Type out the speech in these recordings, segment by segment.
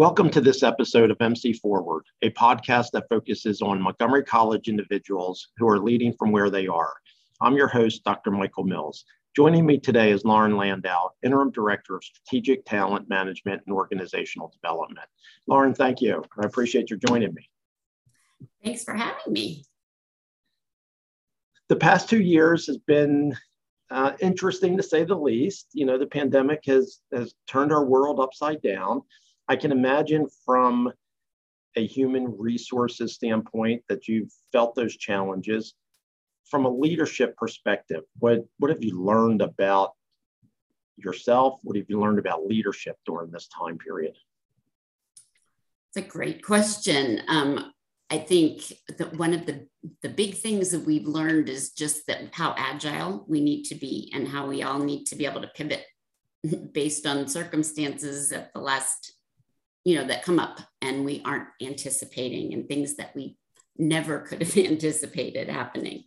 Welcome to this episode of MC Forward, a podcast that focuses on Montgomery College individuals who are leading from where they are. I'm your host, Dr. Michael Mills. Joining me today is Lauren Landau, Interim Director of Strategic Talent Management and Organizational Development. Lauren, thank you. I appreciate you joining me. Thanks for having me. The past 2 years has been interesting to say the least. You know, the pandemic has turned our world upside down. I can imagine from a human resources standpoint that you've felt those challenges. From a leadership perspective, what have you learned about yourself? What have you learned about leadership during this time period? It's a great question. I think that one of the big things that we've learned is just that how agile we need to be and how we all need to be able to pivot based on circumstances at the last, that come up and we aren't anticipating, and things that we never could have anticipated happening.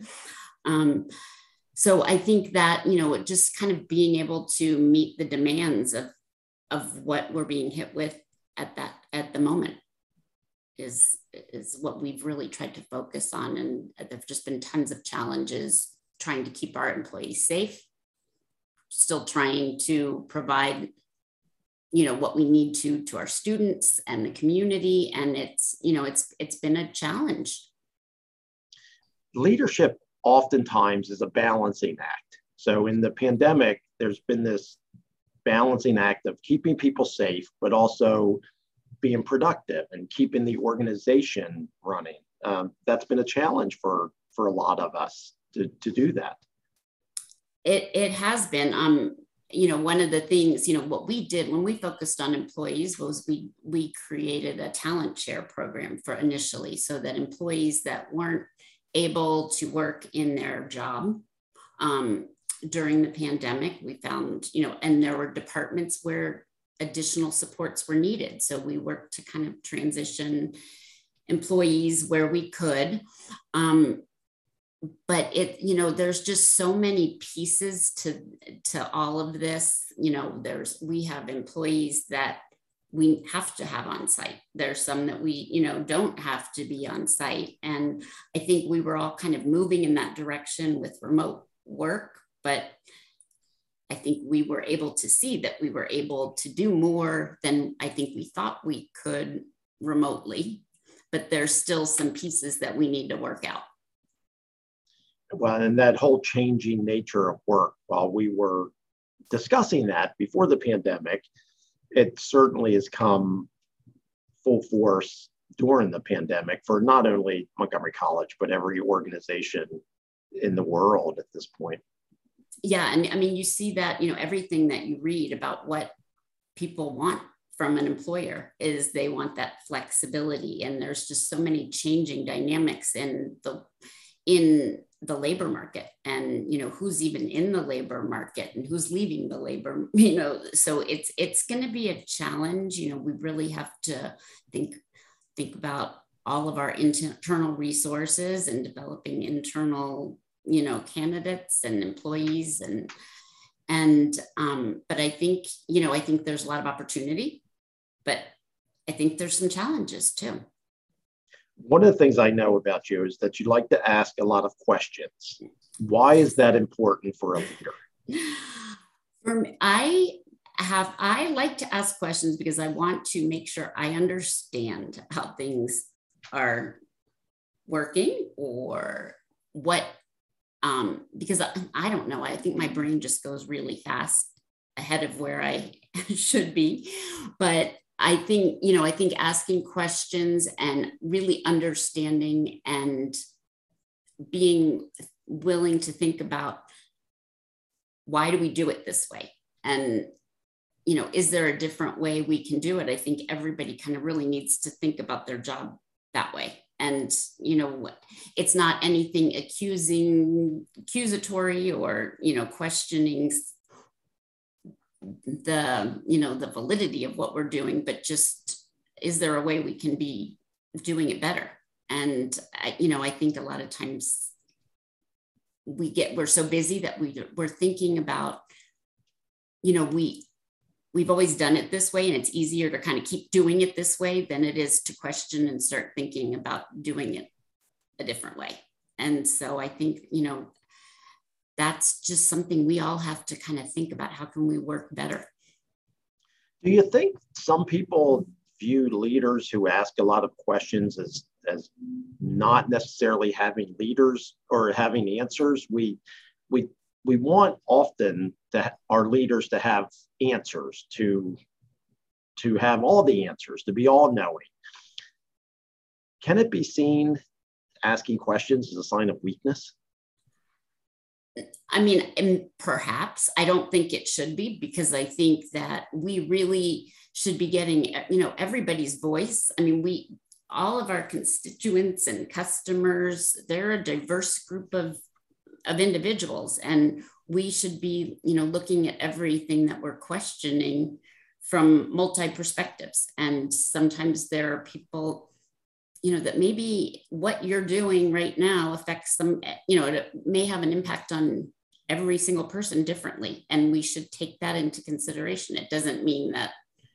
So I think that, just kind of being able to meet the demands of what we're being hit with at the moment is what we've really tried to focus on. And there've just been tons of challenges trying to keep our employees safe, still trying to provide what we need to our students and the community. And it's been a challenge. Leadership oftentimes is a balancing act. So in the pandemic, there's been this balancing act of keeping people safe, but also being productive and keeping the organization running. That's been a challenge for a lot of us to do that. It has been. One of the things, what we did when we focused on employees was we created a talent share program for initially, so that employees that weren't able to work in their job during the pandemic, we found, and there were departments where additional supports were needed. So we worked to kind of transition employees where we could. But there's just so many pieces to all of this. We have employees that we have to have on site. There's some that we, don't have to be on site. And I think we were all kind of moving in that direction with remote work, but I think we were able to see that we were able to do more than I think we thought we could remotely, but there's still some pieces that we need to work out. Well, and that whole changing nature of work, while we were discussing that before the pandemic, it certainly has come full force during the pandemic for not only Montgomery College, but every organization in the world at this point. Yeah. And I mean, you see that, everything that you read about what people want from an employer is they want that flexibility. And there's just so many changing dynamics in the labor market, and who's even in the labor market and who's leaving the labor, so it's going to be a challenge. We really have to think about all of our internal resources and developing internal candidates and employees, but I think there's a lot of opportunity, but I think there's some challenges too. One of the things I know about you is that you like to ask a lot of questions. Why is that important for a leader? For me, I like to ask questions because I want to make sure I understand how things are working, or what, because I don't know. I think my brain just goes really fast ahead of where I should be, but I think asking questions and really understanding and being willing to think about, why do we do it this way? And, is there a different way we can do it? I think everybody kind of really needs to think about their job that way. And, it's not anything accusatory or, questioning the validity of what we're doing, but just, is there a way we can be doing it better? And I think a lot of times we're so busy that we're thinking about, we we've always done it this way, and it's easier to kind of keep doing it this way than it is to question and start thinking about doing it a different way. And so I think, that's just something we all have to kind of think about. How can we work better? Do you think some people view leaders who ask a lot of questions as not necessarily having leaders or having answers? We want often our leaders to have answers, to have all the answers, to be all knowing. Can it be seen asking questions as a sign of weakness? I mean, and perhaps. I don't think it should be, because I think that we really should be getting, everybody's voice. I mean, all of our constituents and customers, they're a diverse group of individuals, and we should be, looking at everything that we're questioning from multi perspectives. And sometimes there are people, that maybe what you're doing right now affects them, it may have an impact on every single person differently. And we should take that into consideration. It doesn't mean that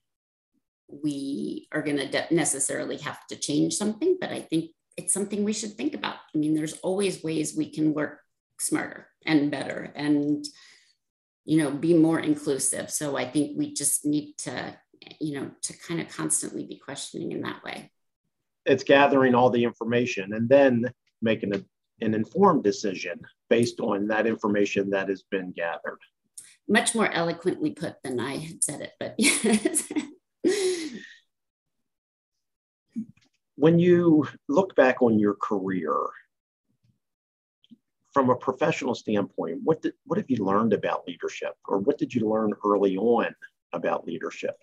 we are going to necessarily have to change something, but I think it's something we should think about. I mean, there's always ways we can work smarter and better and, be more inclusive. So I think we just need to, to kind of constantly be questioning in that way. It's gathering all the information and then making an informed decision based on that information that has been gathered. Much more eloquently put than I had said it, but yes. When you look back on your career, from a professional standpoint, what have you learned about leadership, or what did you learn early on about leadership?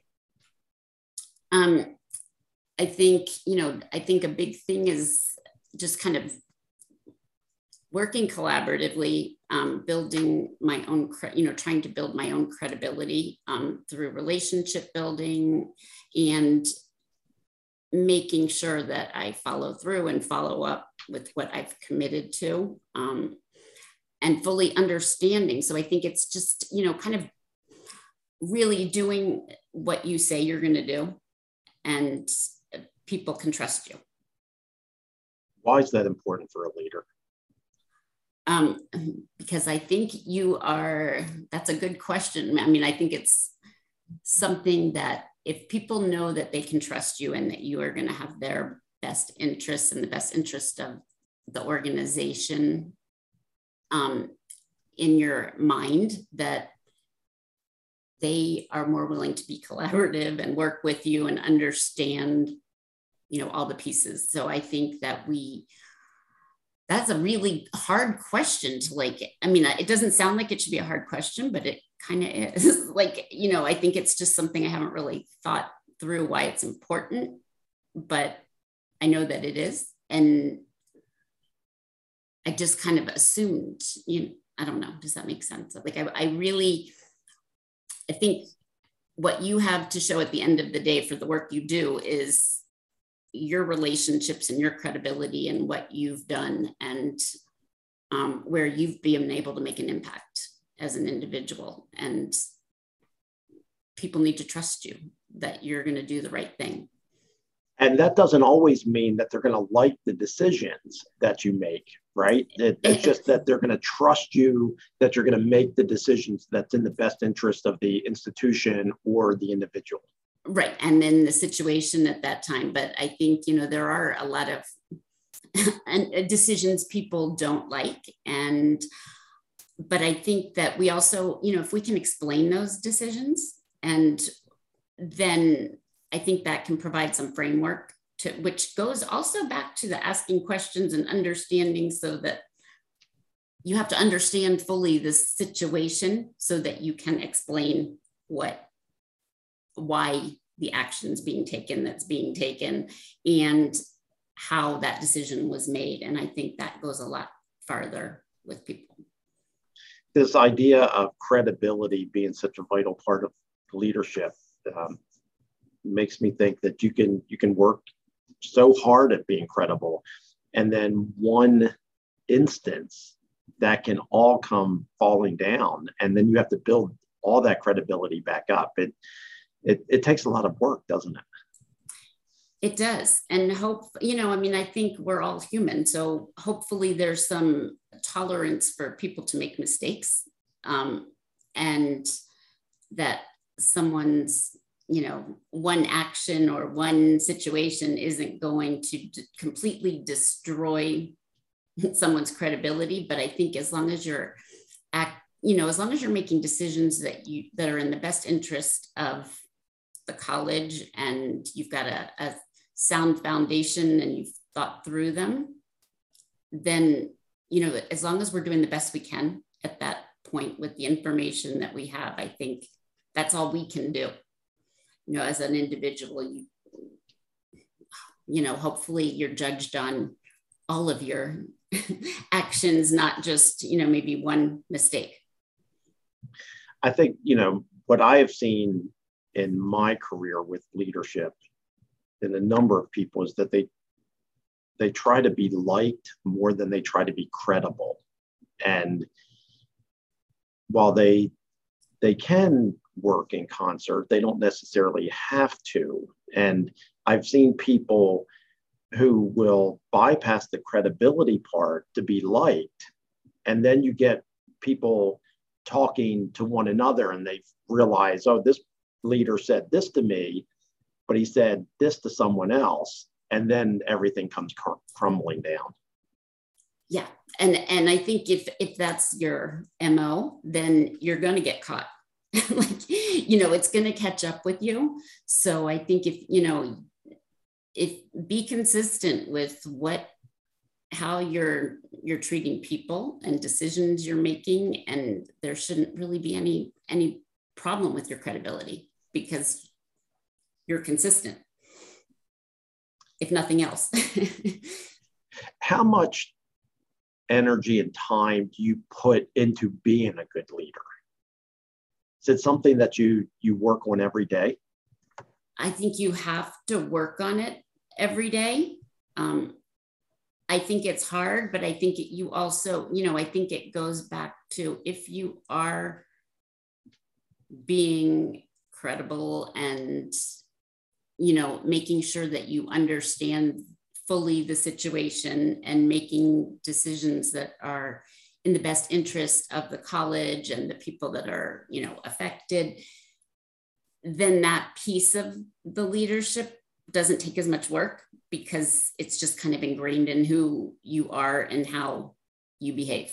I think a big thing is just kind of working collaboratively, building my own, trying to build my own credibility through relationship building, and making sure that I follow through and follow up with what I've committed to, and fully understanding. So I think it's just, kind of really doing what you say you're going to do, and people can trust you. Why is that important for a leader? Because I think that's a good question. I mean, I think it's something that if people know that they can trust you and that you are going to have their best interests and the best interest of the organization in your mind, that they are more willing to be collaborative and work with you and understand, all the pieces. So I think that that's a really hard question to it doesn't sound like it should be a hard question, but it kind of is. I think it's just something I haven't really thought through why it's important, but I know that it is. And I just kind of assumed, I don't know, does that make sense? I think what you have to show at the end of the day for the work you do is your relationships and your credibility and what you've done, and where you've been able to make an impact as an individual. And people need to trust you that you're going to do the right thing. And that doesn't always mean that they're going to like the decisions that you make, right? It's just that they're going to trust you, that you're going to make the decisions that's in the best interest of the institution or the individual. Right. And then the situation at that time. But I think, there are a lot of decisions people don't like. But I think that we also, if we can explain those decisions, and then I think that can provide some framework which goes also back to the asking questions and understanding, so that you have to understand fully the situation so that you can explain why the action's being taken that's being taken, and how that decision was made. And I think that goes a lot farther with people. This idea of credibility being such a vital part of leadership makes me think that you can work so hard at being credible, and then one instance that can all come falling down, and then you have to build all that credibility back up. It takes a lot of work, doesn't it? It does. And I think we're all human. So hopefully there's some tolerance for people to make mistakes, and that someone's, one action or one situation isn't going to completely destroy someone's credibility. But I think as long as you're as long as you're making decisions that are in the best interest of the college, and you've got a sound foundation and you've thought through them, then, as long as we're doing the best we can at that point with the information that we have, I think that's all we can do. As an individual, hopefully you're judged on all of your actions, not just, maybe one mistake. I think, what I have seen in my career with leadership in a number of people is that they try to be liked more than they try to be credible. And while they can work in concert, they don't necessarily have to. And I've seen people who will bypass the credibility part to be liked. And then you get people talking to one another and they realize, oh, this leader said this to me, but he said this to someone else. And then everything comes crumbling down. Yeah. And I think if that's your MO, then you're going to get caught. It's going to catch up with you. So I think if be consistent with how you're treating people and decisions you're making, and there shouldn't really be any problem with your credibility because you're consistent, if nothing else. How much energy and time do you put into being a good leader? Is it something that you work on every day? I think you have to work on it every day. I think it's hard, but I think you also, I think it goes back to if you are being credible and, making sure that you understand fully the situation and making decisions that are in the best interest of the college and the people that are, affected, then that piece of the leadership doesn't take as much work because it's just kind of ingrained in who you are and how you behave.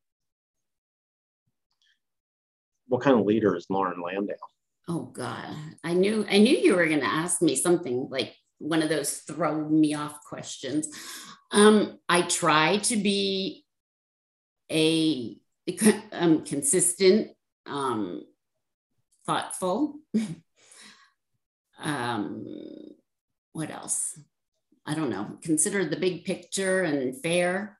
What kind of leader is Lauren Landau? Oh God, I knew you were going to ask me something like one of those throw me off questions. I try to be a consistent, thoughtful. What else? I don't know. Consider the big picture and fair.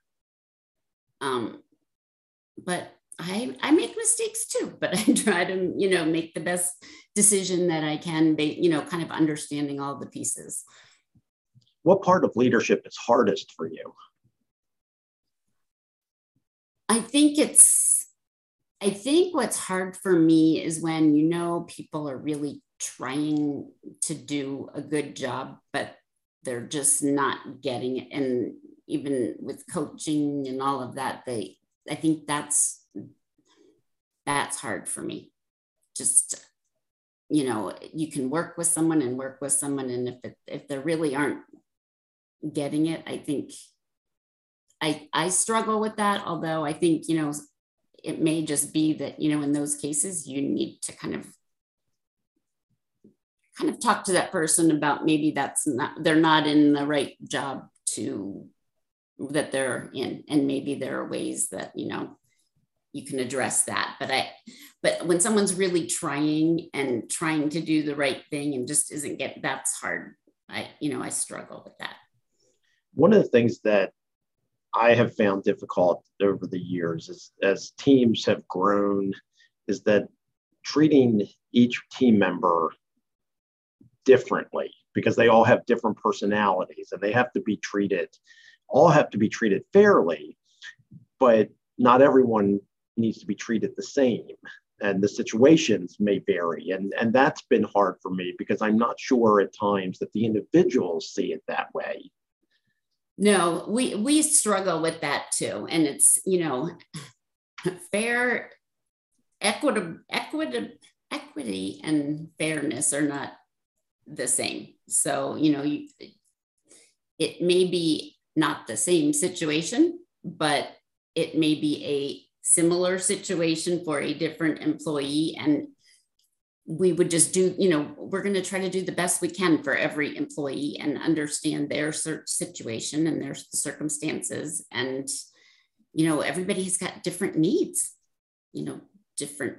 But I make mistakes too, but I try to, make the best decision that I can, kind of understanding all the pieces. What part of leadership is hardest for you? I think what's hard for me is when, people are really trying to do a good job, but they're just not getting it. And even with coaching and all of that, I think that's hard for me. Just, you can work with someone. And if they really aren't getting it, I think I struggle with that. Although I think, it may just be that, in those cases, you need to kind of talk to that person about maybe they're not in the right job that they're in. And maybe there are ways that, you can address that. But when someone's really trying to do the right thing and just isn't that's hard. I struggle with that. One of the things that I have found difficult over the years is, as teams have grown, is that treating each team member differently, because they all have different personalities and they all have to be treated fairly, but not everyone needs to be treated the same. and the situations may vary. And that's been hard for me because I'm not sure at times that the individuals see it that way. No, we struggle with that too. And it's, fair, equity and fairness are not the same. So, it may be not the same situation, but it may be a similar situation for a different employee. And we would just do, we're going to try to do the best we can for every employee and understand their situation and their circumstances. And, everybody has got different needs, different,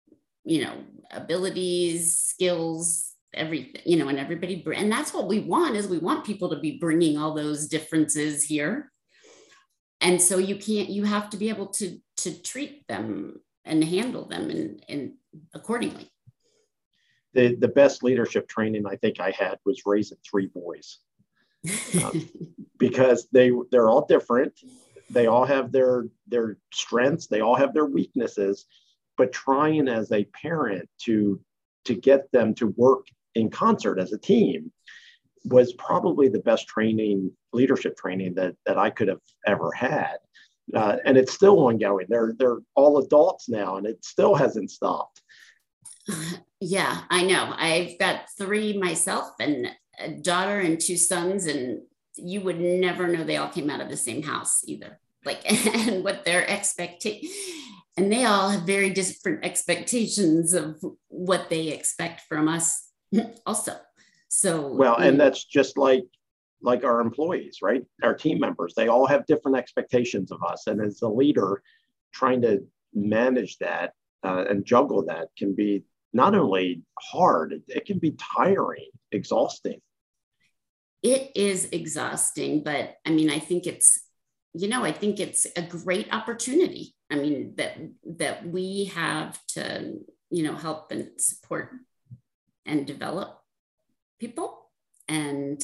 abilities, skills, everything, and everybody, and that's what we want is we want people to be bringing all those differences here. And so you have to be able to treat them and handle them and accordingly. The best leadership training I think I had was raising 3 boys because they're all different. They all have their strengths. They all have their weaknesses, but trying as a parent to get them to work in concert as a team was probably the best leadership training that I could have ever had. And it's still ongoing. They're all adults now, and it still hasn't stopped. Yeah, I know. I've got 3 myself and a daughter and 2 sons, and you would never know they all came out of the same house either. And what their expectation, and they all have very different expectations of what they expect from us also. So, well, and that's just like our employees, right? Our team members, they all have different expectations of us. And as a leader, trying to manage that and juggle that can be not only hard, it can be tiring, exhausting. It is exhausting, but I think it's, a great opportunity. That we have to, help and support and develop people. And,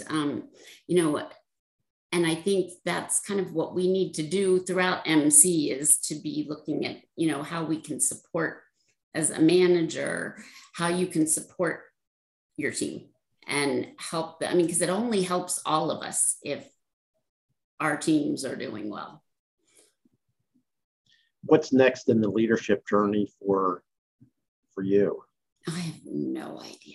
and I think that's kind of what we need to do throughout MC is to be looking at, how we can support as a manager, how you can support your team and help them. Because it only helps all of us if our teams are doing well. What's next in the leadership journey for you? I have no idea.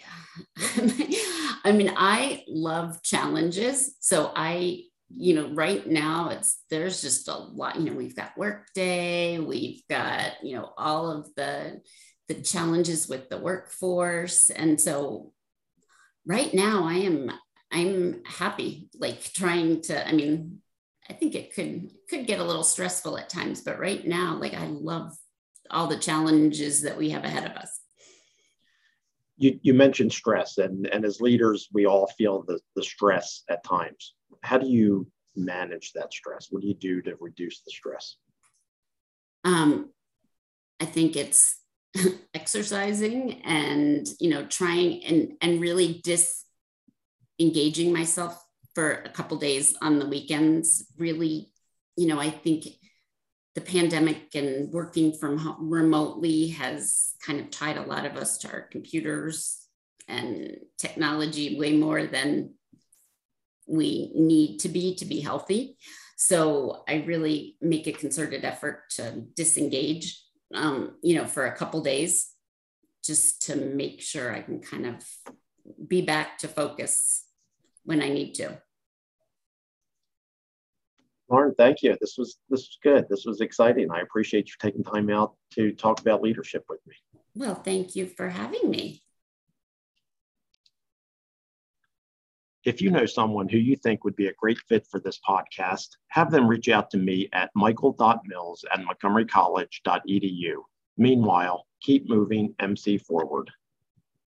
I love challenges. So right now there's just a lot, we've got Workday, we've got, all of the challenges with the workforce. And so right now I'm happy, trying to, I think it could get a little stressful at times, but right now, I love all the challenges that we have ahead of us. You mentioned stress, and as leaders, we all feel the stress at times. How do you manage that stress? What do you do to reduce the stress? I think it's exercising and, trying and really disengaging myself for a couple days on the weekends. Really, I think the pandemic and working from home remotely has kind of tied a lot of us to our computers and technology way more than we need to be healthy. So I really make a concerted effort to disengage, for a couple days, just to make sure I can kind of be back to focus when I need to. Lauren, thank you. This was good. This was exciting. I appreciate you taking time out to talk about leadership with me. Well, thank you for having me. If you know someone who you think would be a great fit for this podcast, have them reach out to me at michael.mills@montgomerycollege.edu. Meanwhile, keep moving MC forward.